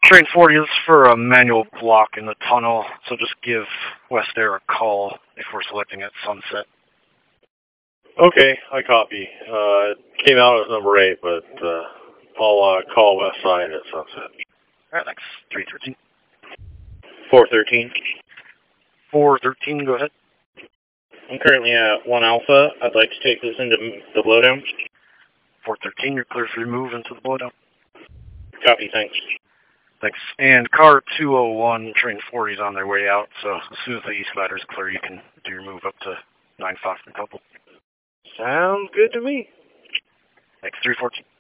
Train 40 is for a manual block in the tunnel, so just give West Air a call if we're selecting at sunset. Okay, I copy. Came out as number 8, but I'll call West Side at sunset. Alright, thanks. 313. 413. 413, go ahead. I'm currently at 1 Alpha. I'd like to take this into the blowdown. 413, you're clear for your move into the blowdown. Copy, thanks. Thanks. And car 201, train 40 is on their way out, so as soon as the east ladder is clear, you can do your move up to 9-5 and couple. Sounds good to me. Thanks, 314.